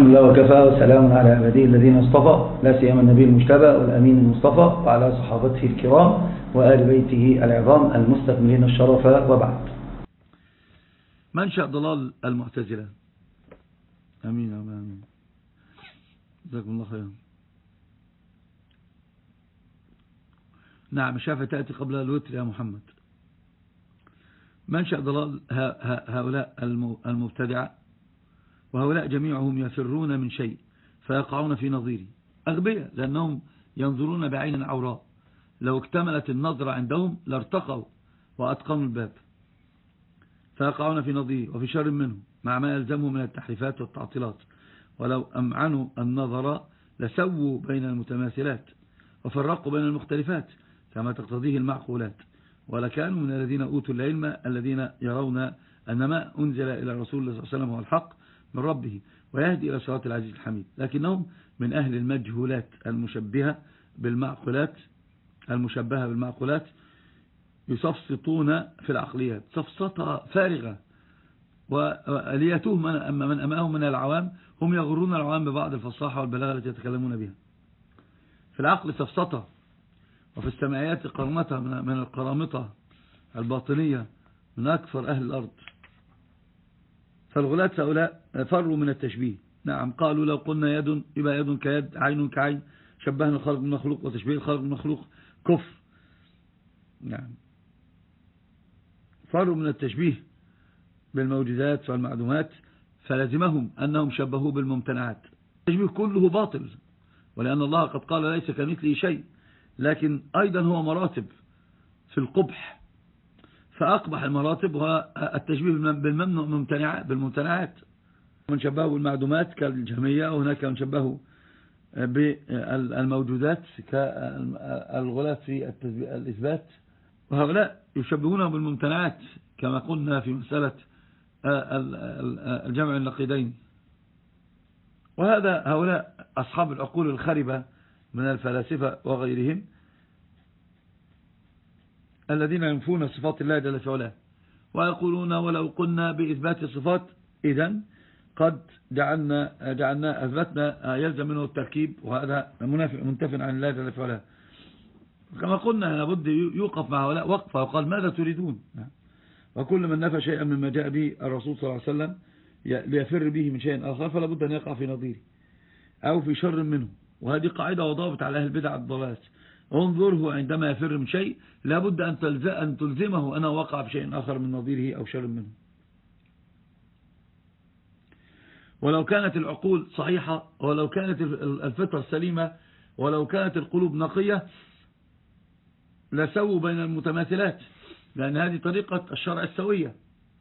الحمد لله وكفى وسلام على عباده الذين اصطفى لا سيما النبي المجتبى والأمين المصطفى وعلى صحابته الكرام وآل بيته العظام المستكملين الشرف وبعد. منشأ ضلال المعتزلة. أمين أمين. جزاكم الله خيرا. نعم شافة تأتي قبل الوتر يا محمد. منشأ ضلال هؤلاء المبتدعة، وهؤلاء جميعهم يفرون من شيء فيقعون في نظيره. أغبياء لأنهم ينظرون بعين عوراء، لو اكتملت النظرة عندهم لارتقوا وأتقنوا الباب، فيقعون في نظيره وفي شر منه مع ما يلزمه من التحريفات والتعطيلات. ولو أمعنوا النظر لسووا بين المتماثلات وفرقوا بين المختلفات كما تقتضيه المعقولات، ولكانوا من الذين أوتوا العلم الذين يرون أن ما أنزل إلى رسول الله صلى الله عليه وسلم هو الحق من ربه ويهدي إلى صراط العزيز الحميد، لكنهم من أهل المجهولات المشبهة بالمعقولات يصفصطون في العقليات صفصطة فارغة، وليتوه من أمامهم من العوام هم يغرون العوام ببعض الفصاحة والبلاغة التي يتكلمون بها. في العقل صفصطة، وفي السمعيات قرمطة من القرامطة الباطنية من أكثر أهل الأرض. فالغلاة هؤلاء فروا من التشبيه. نعم قالوا لو قلنا يد يبقى يد كيد، عين كعين، شبهنا الخلق من مخلوق وتشبيه الخلق من مخلوق كفر. نعم فروا من التشبيه بالموجودات والمعدومات، فلزمهم أنهم شبهوا بالممتنعات. التشبيه كله باطل، ولأن الله قد قال ليس كمثله شيء، لكن أيضا هو مراتب في القبح، فأقبح المراتب هو التشبيه بالممتنعات. من شبهه بالمعدومات كالجهمية، وهناك من شبهه بالموجودات كالغلاة في الإثبات، وهؤلاء يشبهونه بالممتنعات كما قلنا في مسألة الجمع النقيضين. هؤلاء أصحاب العقول الخربة من الفلاسفة وغيرهم الذين ينفون صفات الله جل في علاه ويقولون ولو قلنا بإثبات الصفات إذن قد جعلنا أثبتنا يلزم منه التركيب، وهذا منتف عن الله جل في علاه. كما قلنا لابد يوقف مع هؤلاء وقفة وقال ماذا تريدون؟ وكل من نفى شيئا مما جاء به الرسول صلى الله عليه وسلم ليفر به من شيء آخر فلا بد أن يقع في نظيره أو في شر منه. وهذه قاعدة وضابط على أهل البدع الضلالات. انظره عندما يفر من شيء لابد أن تلزمه أنه وقع في شيء آخر من نظيره أو شر منه. ولو كانت العقول صحيحة، ولو كانت الفطرة سليمة، ولو كانت القلوب نقية لسووا بين المتماثلات، لأن هذه طريقة الشرع السوية،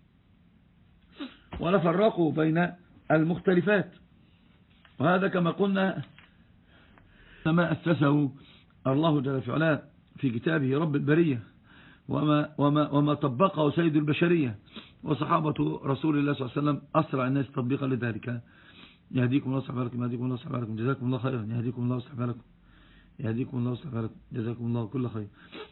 ولفرقوا بين المختلفات. وهذا كما قلنا ما أسسه الله جل في علاه في كتابه رب البرية، وما طبقه سيد البشرية وصحابة رسول الله صلى الله عليه وسلم أسرع الناس تطبيقا لذلك. يهديكم الله ويصلح بالكم، يهديكم الله ويصلح بالكم، جزاكم الله خيرا. يهديكم الله ويصلح بالكم، يهديكم الله ويصلح بالكم، جزاكم الله كل خير.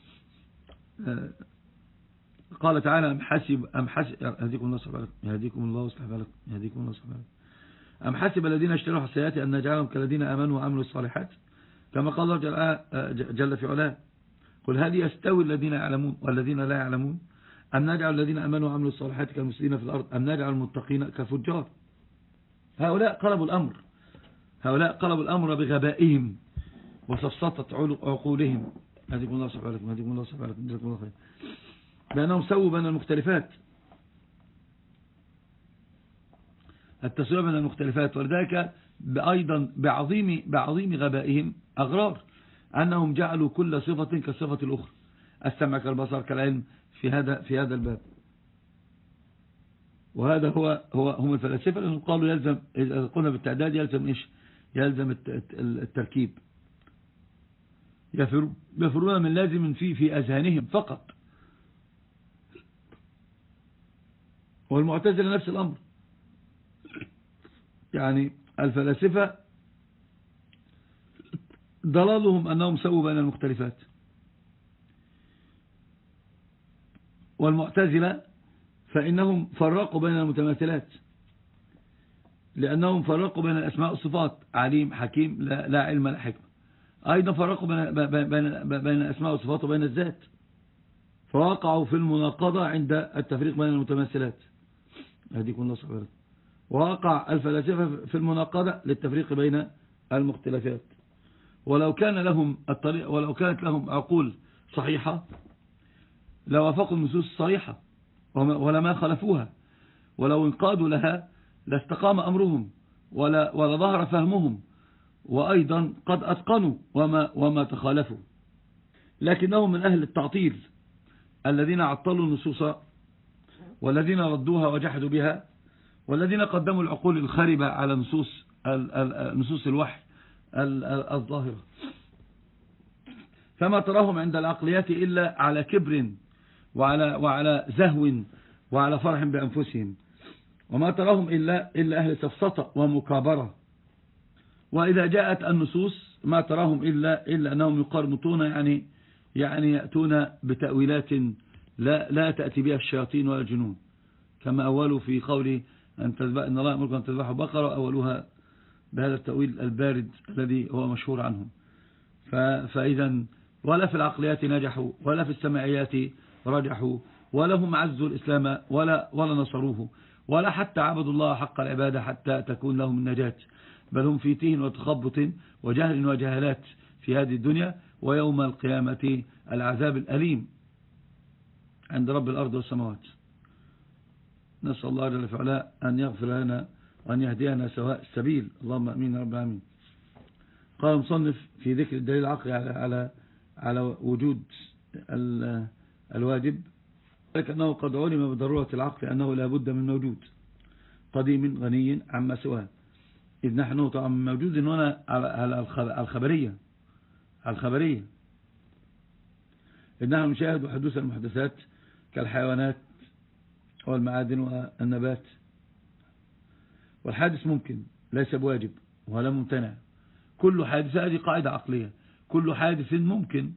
قال تعالى يهديكم الله ويصلح بالكم، يهديكم الله ويصلح بالكم، يهديكم الله ويصلح بالكم. أم حسب الذين اشتروا السيئات أن نجعلهم كالذين آمنوا وعملوا الصالحات، كما قال الله جل في علاه قل هل يستوي الذين يعلمون والذين لا يعلمون أم نجعل الذين آمنوا وعملوا الصالحات كالمفسدين في الأرض أم نجعل المتقين كالفجار. هؤلاء قلبوا الأمر بغبائهم وسفسطة عقولهم. هديكم الله سبحانه وتعالى، هديكم الله سبحانه وتعالى، جزاكم الله خير. لأنهم سووا بين المختلفات، التسوية بين المختلفات، ولذلك أيضا بعظيم غبائهم أغرار أنهم جعلوا كل صفة كالصفة الأخرى، السمع كالبصر كالعلم في هذا الباب. وهذا هم الفلاسفة لأنهم قالوا يلزم، إذا قلنا بالتعداد يلزم إيش؟ يلزم التركيب. يفرون من لازم في أذهانهم فقط. والمعتزلة نفس الأمر، يعني الفلاسفة ضلالهم أنهم سووا بين المختلفات، والمعتزلة فإنهم فرقوا بين المتماثلات. لأنهم فرقوا بين الأسماء والصفات، عليم حكيم لا علم لا حكمة. أيضا فرقوا بين الأسماء والصفات وبين الذات، فوقعوا في المناقضة عند التفريق بين المتماثلات. هذه الله صبرت. ووقع الفلاسفة في المناقضة للتفريق بين المختلفات. ولو كانت لهم عقول صحيحة لوافقوا النصوص الصريحة ولما خلفوها، ولو انقادوا لها لاستقام أمرهم ولا ظهر فهمهم، وأيضا قد أتقنوا وما تخالفوا. لكنهم من أهل التعطيل الذين عطلوا النصوص، والذين ردوها وجحدوا بها، والذين قدموا العقول الخاربة على نصوص الوحي الظاهرة. فما تراهم عند العقليات إلا على كبر وعلى زهو وعلى فرح بأنفسهم، وما تراهم إلا أهل سفسطة ومكابرة. وإذا جاءت النصوص ما تراهم إلا أنهم يقرمطون، يعني يأتون بتأويلات لا تأتي بها الشياطين ولا الجنون، كما أولوا في قول إن الله يأمركم أن تذبحوا بقرة، أولوها بهذا التأويل البارد الذي هو مشهور عنهم. فإذا ولا في العقليات نجحوا، ولا في السماعيات رجحوا، ولا هم عزوا الإسلام ولا نصروه، ولا حتى عبدوا الله حق العبادة حتى تكون لهم النجاة، بل هم في تيه وتخبط وجهل وجهالات في هذه الدنيا، ويوم القيامة العذاب الأليم عند رب الأرض والسماوات. نسأل الله جل وعلا أن يغفر لنا وأن يهدينا سواء السبيل، اللهم أمين رب العالمين. قال المصنف في ذكر الدليل العقلي على وجود الواجب، لكنه قد علم بضرورة العقل أنه لا بد من موجود قديم غني عما سواه، إذ نحن طبعا موجود هنا على الخبرية، إذ نحن نشاهد حدوث المحدثات كالحيوانات والمعادن والنبات، والحادث ممكن ليس بواجب ولا ممتنع. كل حادثة، هذه قاعدة عقلية، كل حادث ممكن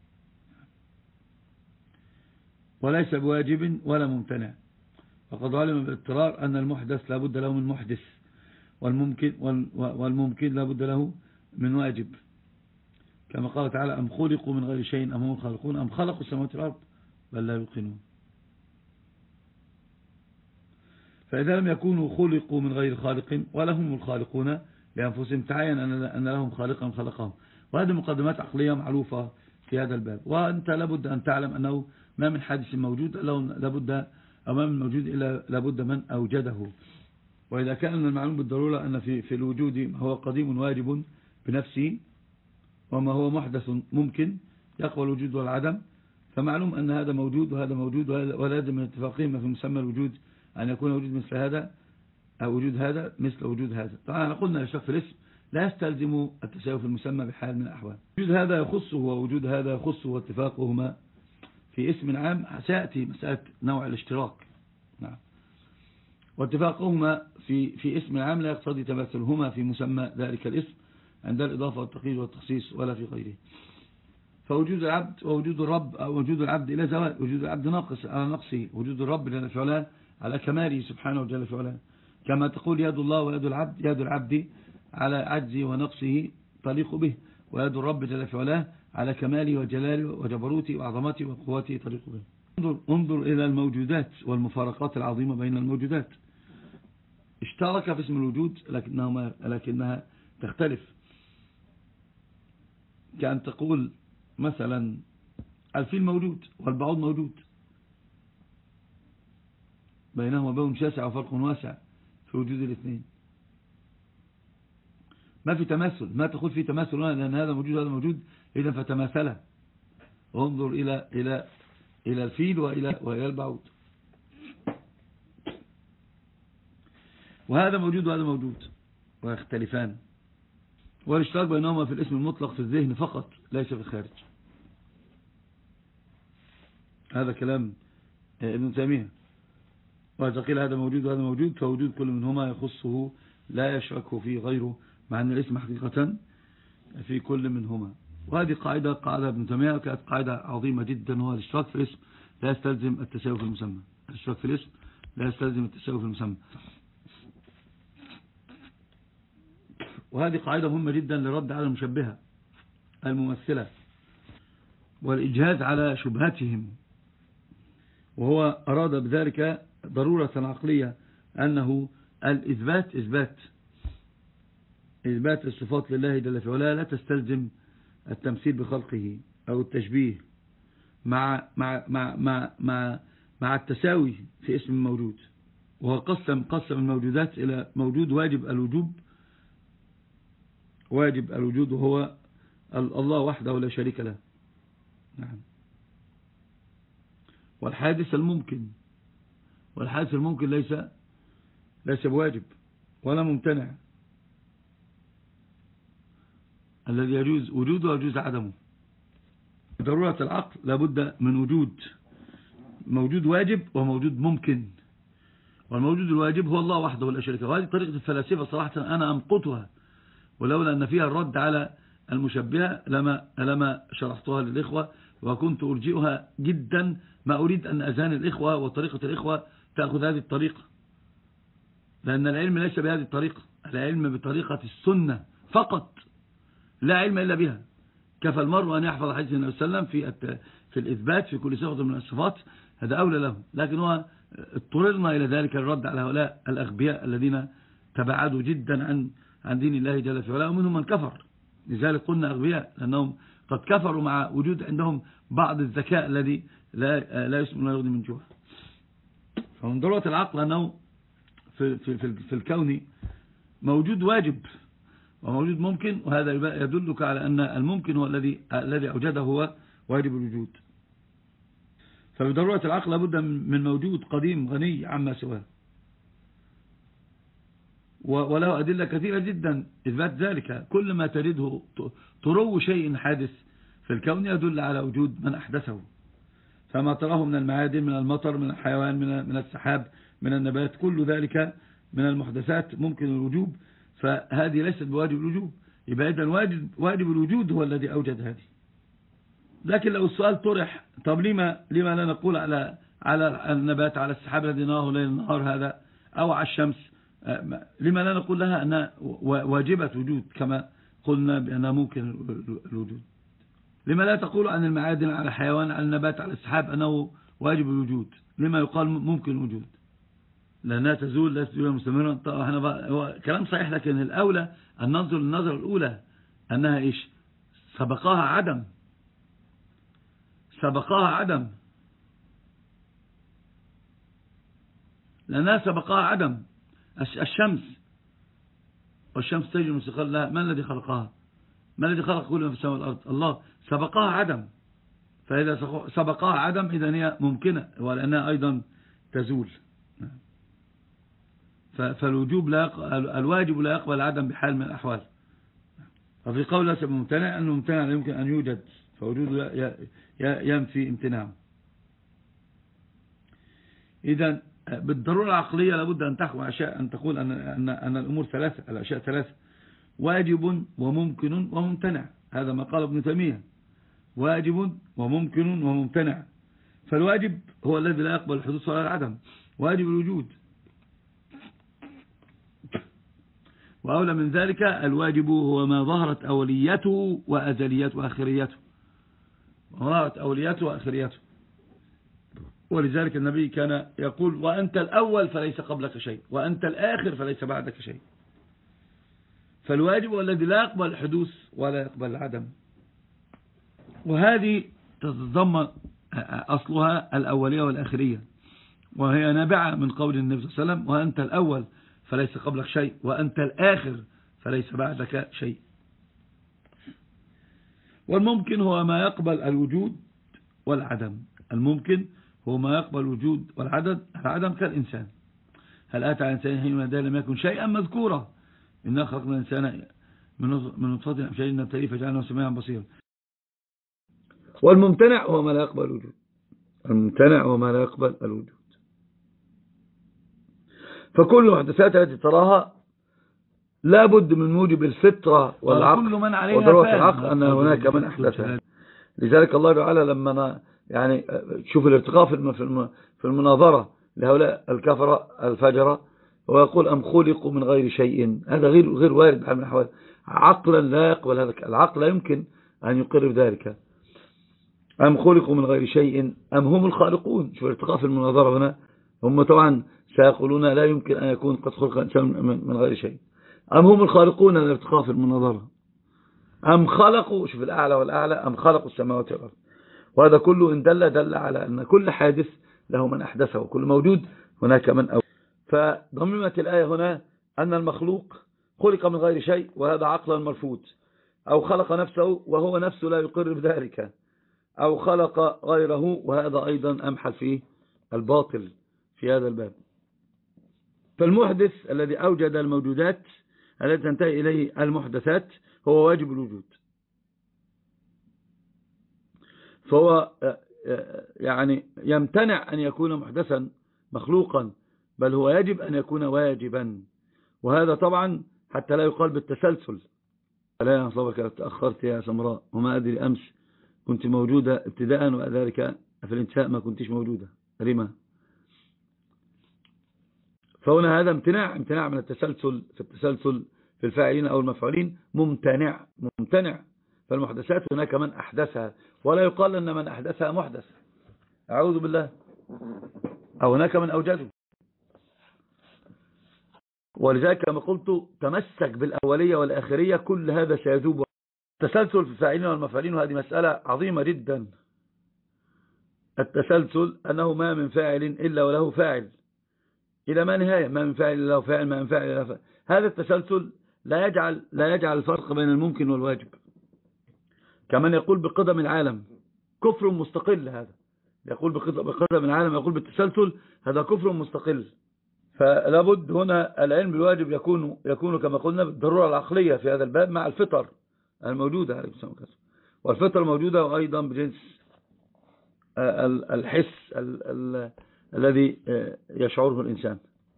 وليس بواجب ولا ممتنع. وقد علم بالاضطرار أن المحدث لا بد له من محدث، والممكن لا بد له من واجب، كما قال تعالى أم خلقوا من غير شيء أم هم خالقون أم خلقوا السماوات والأرض بل لا يوقنون. فإذا لم يكونوا خلقوا من غير خالق ولا هم الخالقون لأنفسهم، تعين أن لهم خالقا خلقهم. وهذه مقدمات عقلية معروفة في هذا الباب. وأنت لابد أن تعلم أنه ما من حادث موجود لابد أو ما من موجود إلا لابد من أوجده. وإذا كان من المعلوم بالضرورة أن في الوجود ما هو قديم واجب بنفسه، وما هو محدث ممكن يقوى الوجود والعدم، فمعلوم أن هذا موجود وهذا موجود، ولازم من اتفاقهم في مسمى الوجود أن يكون وجود مثل هذا أو وجود هذا مثل وجود هذا. طبعا قلنا الاشتراك في الاسم لا يستلزم التساوي في المسمى بحال من الأحوال. وجود هذا يخصه ووجود هذا يخصه، واتفاقهما في اسم عام سيأتي مسألة نوع الاشتراك. نعم. واتفاقهما في اسم عام لا يقتضي تماثلهما في مسمى ذلك الاسم عند الإضافة والتقييد والتخصيص ولا في غيره. فوجود العبد ووجود الرب أو وجود العبد إلى زوال، وجود العبد ناقص على نقصه، وجود الرب جل في علاه على كماله سبحانه جل في علاه، كما تقول يد الله ويد العبد، يد العبد على عجزه ونقصه تليق به، ويد الرب جل في علاه على كماله وجلاله وجبروته وعظمته وقوته تليق به. انظر إلى الموجودات والمفارقات العظيمة بين الموجودات. اشترك في اسم الوجود لكنها تختلف. كأن تقول مثلا الفيل موجود والبعوض موجود، بينهما بون شاسع وفرق واسع في وجود الاثنين. ما في تماثل، ما تقول في تماثل لأن هذا موجود هذا موجود إذا فتماثله. انظر إلى الفيل وإلى البعوض، وهذا موجود وهذا موجود ويختلفان. والاشتراك بينهما في الاسم المطلق في الذهن فقط ليس في الخارج. هذا كلام ابن تيمية. وإذا قيل هذا موجود وهذا موجود فوجود كل منهما يخصه لا يشرك فيه غيره، مع أن الاسم حقيقة في كل منهما. وهذه قاعدة ابن تيمية، كانت قاعدة عظيمة جدا، وهو الاشتراك في الاسم لا يستلزم التساوي في المسمى. الاشتراك في الاسم لا يستلزم التساوي في المسمى. وهذه قاعدة مهمة جدا للرد على المشبهة الممثلة والإجهاز على شبهتهم، وهو أراد بذلك ضرورة عقلية أنه الإثبات إثبات الصفات لله جل في علاه لا تستلزم التمثيل بخلقه أو التشبيه مع التساوي في اسم الموجود. وهو قسم الموجودات إلى موجود واجب الوجود وهو الله وحده لا شريك له. نعم. والحادث الممكن ليس بواجب ولا ممتنع، الذي يجوز وجوده ويجوز عدمه. ضرورة العقل لابد من موجود واجب وموجود ممكن، والموجود الواجب هو الله وحده لا شريك له. وهذه طريقة الفلاسفة صراحة أنا أمقتها، ولولا أن فيها الرد على المشبهة لما شرحتها للإخوة، وكنت أرجئها جدا. ما أريد أن أذهان الإخوة وطريقة الإخوة تأخذ هذه الطريقة، لأن العلم ليس بهذه الطريقة، العلم بطريقة السنة فقط، لا علم إلا بها. كفى المرء أن يحفظ حديث النبي صلى الله عليه وسلم في الإثبات في كل صفة من الصفات، هذا أولى له. لكن هو اضطررنا إلى ذلك الرد على هؤلاء الأغبياء الذين تبعدوا جدا عن دين الله جل في علاه، ومنهم من كفر. لذلك قلنا أغبياء لأنهم قد كفروا مع وجود عندهم بعض الذكاء الذي لا يسمى لا يغني من جوع. فمن ضرورة العقل أنه في الكون موجود واجب وموجود ممكن، وهذا يدلك على أن الممكن هو الذي أوجده هو واجب الوجود. فبضرورة العقل لابد من موجود قديم غني عما سواه، وله أدلة كثيرة جدا إثبات ذلك. كل ما تريده ترو شيء حادث في الكون يدل على وجود من أحدثه. فما تراه من المعادن، من المطر، من الحيوان، من السحاب، من النبات، كل ذلك من المحدثات ممكن الوجوب، فهذه ليست بواجب الوجوب. يبقى إذن واجب الوجود هو الذي أوجد هذه. لكن لو السؤال طرح، طب لما لا نقول على النبات، على السحاب الذي نراه ليل نهار هذا، أو على الشمس، لما لا نقول لها أنها واجبة وجود كما قلنا بأنها ممكن الوجود؟ لما لا تقول عن المعادن، على الحيوان، على النبات، على السحاب أنه واجب الوجود؟ لما يقال ممكن الوجود؟ لأنها تزول لا تزول مستمرا. هو كلام صحيح، لكن الأولى أن ننظر للنظرة الأولى أنها إيش؟ سبقها عدم، لأنها سبقها عدم. والشمس تجري مستقر لها، من الذي خلقها؟ من الذي خلق كل ما في السماء والأرض؟ الله. سبقها عدم، فإذا سبقها عدم إذن هي ممكنة، ولأنها أيضا تزول. الواجب لا يقبل العدم بحال من الأحوال. ففي قول ليس بممتنع أنه ممتنع لا يمكن أن يوجد، فوجوده ينفي امتناعه. إذن بالضرورة العقلية لابد أن تحكم أن تقول أن الأمور ثلاثة، الأشياء ثلاثة: واجب وممكن وممتنع. هذا ما قال ابن تيمية: واجب وممكن وممتنع. فالواجب هو الذي لا يقبل الحدوث ولا العدم، واجب الوجود. وأولى من ذلك الواجب هو ما ظهرت أوليته وأزليته وآخريته، ولذلك النبي كان يقول: وأنت الأول فليس قبلك شيء، وأنت الآخر فليس بعدك شيء. فالواجب هو الذي لا يقبل الحدوث ولا يقبل العدم. وهذه تتضمن أصلها الأولية والآخرية، وهي نابعة من قول النبي صلى الله عليه وسلم: وأنت الأول فليس قبلك شيء، وأنت الآخر فليس بعدك شيء. والممكن هو ما يقبل الوجود والعدم. الممكن هو ما يقبل الوجود والعدم كالإنسان. هل أتى على الإنسان حين من الدهر لم يكن شيئا مذكورا؟ إنا خلقنا الإنسان من نطفة أمشاج نبتليه فجعلناه سميعا بصيرا. والممتنع هو ما لا يقبل الوجود. فكل محدثات التي تراها لا بد من موجب الفطرة والعقل وضرورة العقل أن هناك من أحدثها. لذلك الله تعالى لما شوف الارتقاء في المناظرة لهؤلاء الكفرة الفجرة، ويقول أم خلقوا من غير شيء، هذا غير وارد بحال من الأحوال، عقلا لا يقبل هذا، العقل لا يمكن أن يقر بذلك. أم خلقوا من غير شيء أم هم الخالقون. شوف ارتقاء في المناظرة هنا، هم طبعا سيقولون لا يمكن أن يكون قد خلق إنسان من غير شيء. أم هم الخالقون، الارتقاء في المناظرة. أم خلقوا، شوف الأعلى والأعلى، أم خلقوا السماوات والأرض. وهذا كله إن دل على أن كل حادث له من أحدثه، وكل موجود هناك من أول. فضمنت الآية هنا أن المخلوق خلق من غير شيء، وهذا عقلا مرفوض، أو خلق نفسه وهو نفسه لا يقر بذلك، أو خلق غيره، وهذا أيضا أمحل فيه الباطل في هذا الباب. فالمحدث الذي أوجد الموجودات التي تنتهي إليه المحدثات هو واجب الوجود، فهو يعني يمتنع أن يكون محدثا مخلوقا، بل هو يجب أن يكون واجبا. وهذا طبعا حتى لا يقال بالتسلسل. لا ينصبك تأخرت يا سمراء، وما أدري أمس كنت موجودة ابتداء، وذلك في الانتهاء ما كنتش موجودة ريما. فهنا هذا امتناع من التسلسل، في التسلسل في الفاعلين أو المفعولين ممتنع. فالمحدثات هناك من أحدثها، ولا يقال أن من أحدثها محدث، أعوذ بالله، أو هناك من أوجده. ولذلك كما قلت تمسك بالأولية والآخرية، كل هذا سيذوب. التسلسل في الفاعلين والمفعولين، وهذه مسألة عظيمة جدا. التسلسل أنه ما من فاعل إلا وله فاعل إلى ما نهاية، ما من فاعل إلا له فاعل، ما من فاعل إلا له فاعل. هذا التسلسل لا يجعل الفرق بين الممكن والواجب. كمان يقول بقدم العالم كفر مستقل، هذا يقول بقدم العالم، يقول بالتسلسل، هذا كفر مستقل. فلا بد هنا العلم بالواجب يكون كما قلنا بالضرورة العقلية في هذا الباب، مع الفطر الموجودة، والفطر موجودة، وأيضا بجنس الحس الذي يشعره الإنسان.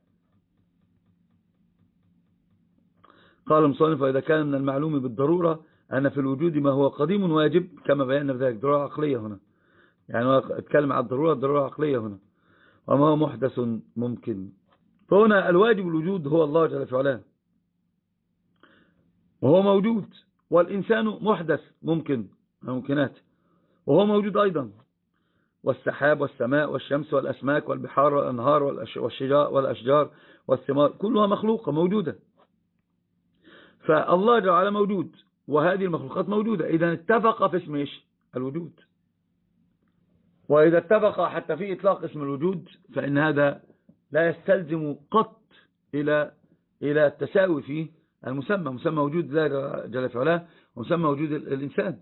قال المصنف: وإذا كان من المعلوم بالضرورة أن في الوجود ما هو قديم واجب، كما بينا في ذلك، ضرورة عقلية هنا، يعني اتكلم عن الضرورة عقلية هنا، وما هو محدث ممكن. فهنا الواجب الوجود هو الله جل في علاه، وهو موجود، والإنسان محدث ممكنات، وهو موجود أيضا، والسحاب والسماء والشمس والأسماك والبحار والأنهار والأشجار والثمار كلها مخلوقة موجودة. فالله جل وعلا موجود، وهذه المخلوقات موجودة، إذا اتفق في اسم الوجود. وإذا اتفق حتى في إطلاق اسم الوجود، فإن هذا لا يستلزم قط إلى التساوي في مسمى وجود الله جل في علاه، ومسمى وجود الإنسان.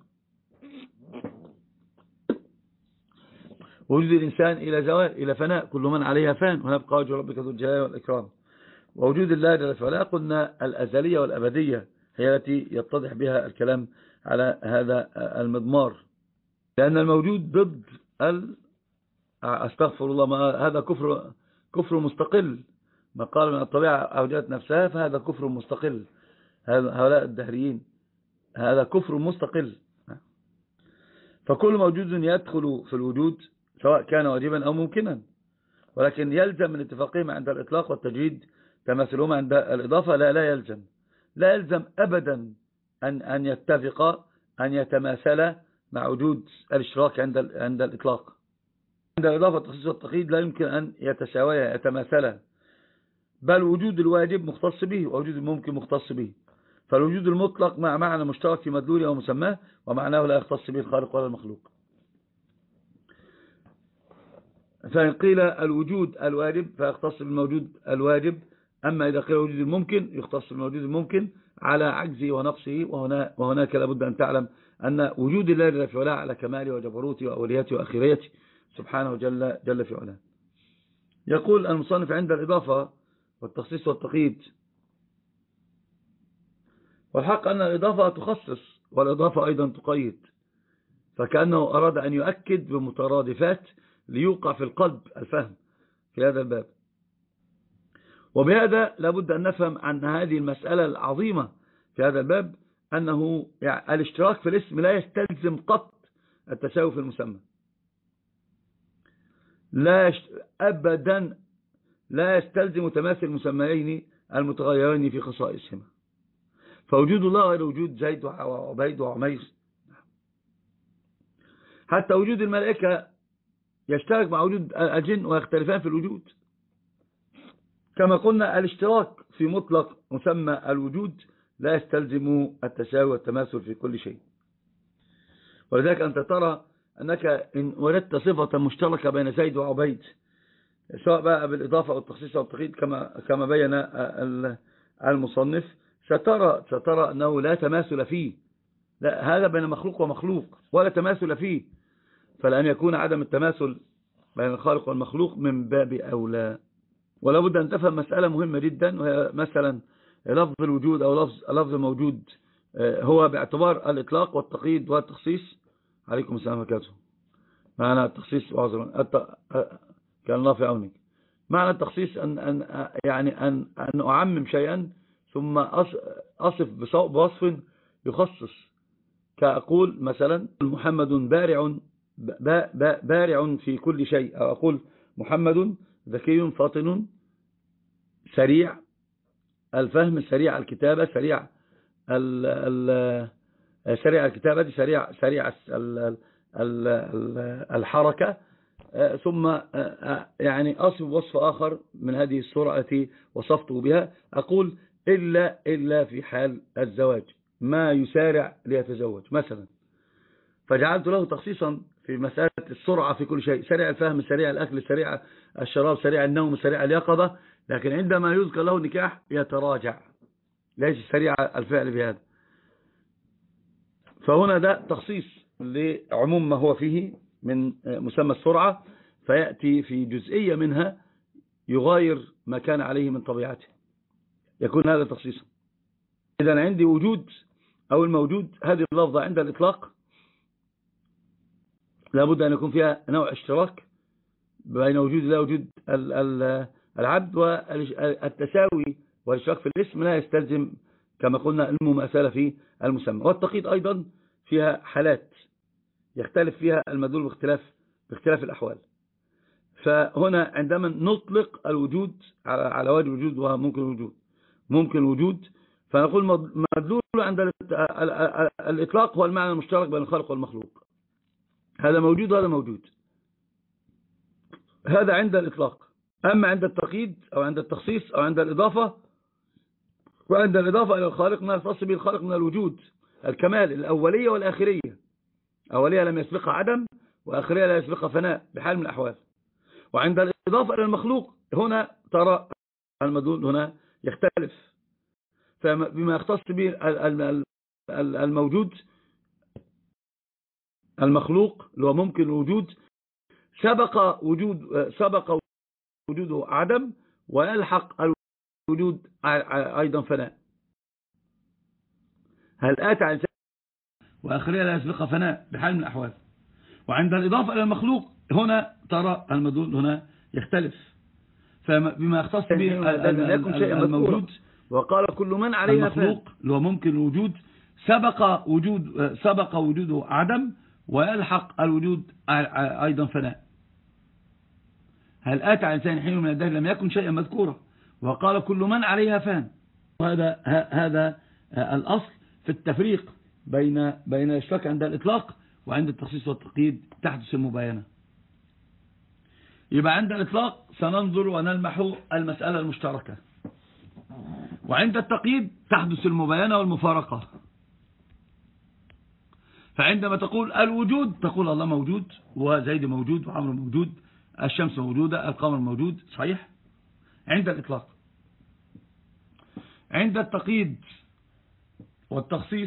وجود الإنسان إلى زوال، إلى فناء، كل من عليها فان، ونبقى وجه ربك ذو الجلال والإكرام. ووجود الله جل في علاه قلنا الأزلية والأبدية هي التي يتضح بها الكلام على هذا المضمار، لأن الموجود ضد أستغفر الله، ما هذا كفر مستقل. ما قال من الطبيعة أوجدت نفسها، فهذا كفر مستقل. هؤلاء الدهريين، هذا كفر مستقل. فكل موجود يدخل في الوجود، سواء كان واجبا أو ممكنا، ولكن يلزم من اتفاقهم عند الإطلاق والتجريد تماثلهم عند الإضافة. لا يلزم أبدا أن يتفق أن يتماثل مع وجود الاشتراك عند الإطلاق. عند الإضافة التخصيص والتقييد لا يمكن أن يتساويا يتماثلا، بل وجود الواجب مختص به، ووجود الممكن مختص به. فالوجود المطلق مع معنى مشترك في مدلوله ومسماه، ومعناه لا يختص به الخالق ولا المخلوق. فإن قيل الوجود الواجب فيختص بالموجود الواجب، أما إذا قيل وجود الممكن يختص بالموجود الممكن على عجزه ونقصه. وهناك لابد أن تعلم أن وجود الله جل في علاه على كماله وجبروته وأوليته وأخيريته سبحانه جل في علاه. يقول المصنف: عند الإضافة والتخصيص والتقييد، والحق أن الإضافة تخصص والإضافة أيضا تقيد، فكأنه أراد أن يؤكد بمترادفات ليوقع في القلب الفهم في هذا الباب. وبهذا لابد أن نفهم أن هذه المسألة العظيمة في هذا الباب، أنه يعني الاشتراك في الاسم لا يستلزم قط التساوي في المسمى، أبدا لا يستلزم تماثل المسميين المتغيرين في خصائصهما. فوجود الله غير وجود زيد وعبيد وعمير. حتى وجود الملائكة يشترك مع وجود الجن ويختلفان في الوجود. كما قلنا الاشتراك في مطلق مسمى الوجود لا يستلزم التساوي والتماثل في كل شيء. ولذلك أنت ترى أنك إن وجدت صفة مشتركة بين زيد وعبيد سواء بقى بالإضافة أو التخصيص أو التقييد كما بين المصنف سترى أنه لا تماثل فيه. لا، هذا بين مخلوق ومخلوق ولا تماثل فيه. فلأن يكون عدم التماثل بين الخالق والمخلوق من باب أولى. ولا بد أن تفهم مسألة مهمة جدا، وهي مثلا لفظ الوجود أو لفظ الموجود هو باعتبار الإطلاق والتقييد والتخصيص. عليكم السلام وبركاته. معنى التخصيص كان الله في عونك. معنى التخصيص أن أعمم شيئا ثم أصف بوصف يخصص. كأقول مثلا محمد بارع في كل شيء، أو أقول محمد ذكي فاطن سريع الفهم سريع الكتابة سريع الكتابة سريع الحركة. ثم يعني أصف وصف آخر من هذه السرعة التي وصفته بها. أقول إلا في حال الزواج ما يسارع ليتزوج مثلا، فجعلت له تخصيصا في مسألة السرعة في كل شيء، سريع الفهم سريع الأكل سريع الشراب سريع النوم سريع اليقظة. لكن عندما يذكر له النكاح يتراجع، ليس سريع الفعل بهذا. فهنا ده تخصيص لعموم ما هو فيه من مسمى السرعة، فيأتي في جزئية منها يغاير ما كان عليه من طبيعته، يكون هذا تخصيصا. إذا عندي وجود أو الموجود، هذه اللفظة عند الإطلاق لابد أن يكون فيها نوع اشتراك بين وجود الله وجود العبد، والتساوي والاشتراك في الاسم لا يستلزم كما قلنا المماثلة في المسمى. والتقييد أيضا فيها حالات يختلف فيها المدلول باختلاف الأحوال. فهنا عندما نطلق الوجود على وجه الوجود وممكن الوجود فنقول مدلول عند الإطلاق هو المعنى المشترك بين الخالق والمخلوق. هذا موجود وهذا موجود، هذا عند الإطلاق. أما عند التقييد أو عند التخصيص أو عند الإضافة، وعند الإضافة إلى الخالق ما يختص به الخالق من الوجود الكمال الأولية والآخرية. أولية لم يسبقها عدم، وآخرية لا يسبقها فناء بحال من الأحوال. وعند الإضافة إلى المخلوق هنا ترى المدلول هنا يختلف، فبما يختص به الموجود المخلوق اللي هو ممكن الوجود سبق وجوده عدم، ويلحق الوجود أيضا فناء. هل آتى عن وآخرية لا يسبقها فناء بحال من الأحوال. وعند الإضافة إلى المخلوق هنا ترى المدلول هنا يختلف، فبما يختص به الموجود وقال كل من عليها المخلوق اللي هو ممكن الوجود سبق وجوده عدم، ويلحق الوجود أيضا فناء. هل آتى عن إنسان حين من الدهر لم يكن شيئا مذكورا، وقال كل من عليها فان. هذا الأصل في التفريق بين الاشتراك عند الإطلاق وعند التخصيص والتقييد تحدث المباينة. يبقى عند الإطلاق سننظر ونلمح المسألة المشتركة، وعند التقييد تحدث المباينة والمفارقة. فعندما تقول الوجود تقول الله موجود وزيد موجود وعمر موجود، الشمس موجودة القمر موجود، صحيح عند الإطلاق. عند التقييد والتخصيص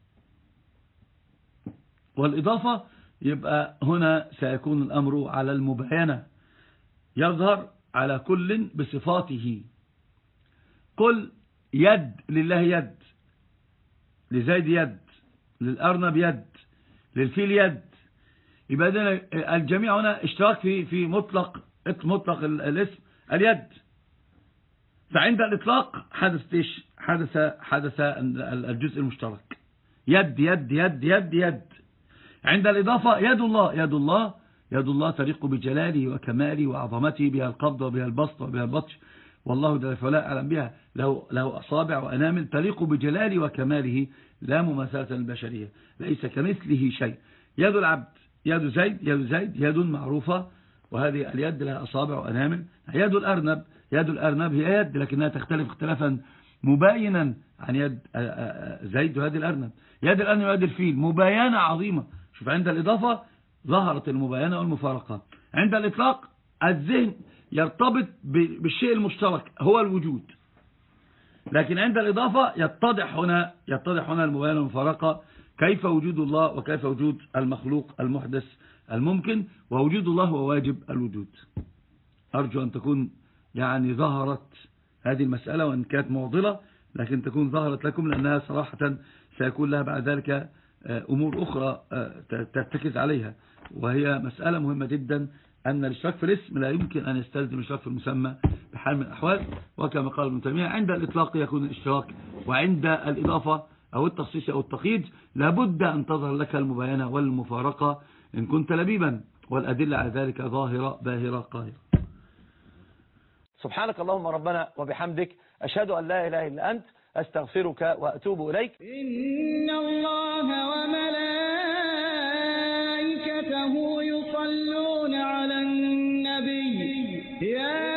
والإضافة يبقى هنا سيكون الأمر على المباينة، يظهر على كل بصفاته. قل يد لله يد، لزيد يد، للأرنب يد، للفيل يد. يبقى الجميع هنا اشتراك في مطلق الاسم اليد. فعند الإطلاق حدث الجزء المشترك يد يد يد يد يد. عند الإضافة يد الله يد الله تليق بجلاله وكماله وعظمته، بها القبض وبها البسط وبها البطش، والله جل وعلا أعلم بها، له أصابع وأنامل تليق بجلاله وكماله لا مماثلة للبشرية، ليس كمثله شيء. يد العبد يد زيد يد معروفة، وهذه اليد لها أصابع وأنامل. يد الأرنب هي يد لكنها تختلف اختلافا مباينا عن يد زيد وهذه الأرنب. يد الأرنب ويد الفيل مباينة عظيمة. شوف، عند الإضافة ظهرت المباينة والمفارقة، عند الإطلاق الذهن يرتبط بالشيء المشترك هو الوجود، لكن عند الإضافة يتضح هنا المباينة والمفارقة، كيف وجود الله وكيف وجود المخلوق المحدث الممكن، ووجود الله هو واجب الوجود. أرجو أن تكون يعني ظهرت هذه المسألة، وإن كانت معضلة لكن تكون ظهرت لكم، لأنها صراحة سيكون لها بعد ذلك أمور أخرى ترتكز عليها، وهي مسألة مهمة جدا، أن الاشتراك في الاسم لا يمكن أن يستلزم الاشتراك في المسمى بحال من الأحوال. وكما قال ابن تيمية عند الإطلاق يكون الاشتراك، وعند الإضافة أو التخصيص أو التقييد لابد أن تظهر لك المباينة والمفارقة إن كنت لبيبا، والأدلة على ذلك ظاهرة باهرة قاهرة. سبحانك اللهم ربنا وبحمدك، أشهد أن لا إله إلا أنت، أستغفرك وأتوب إليك. إن الله وملائكته يصلون على النبي يا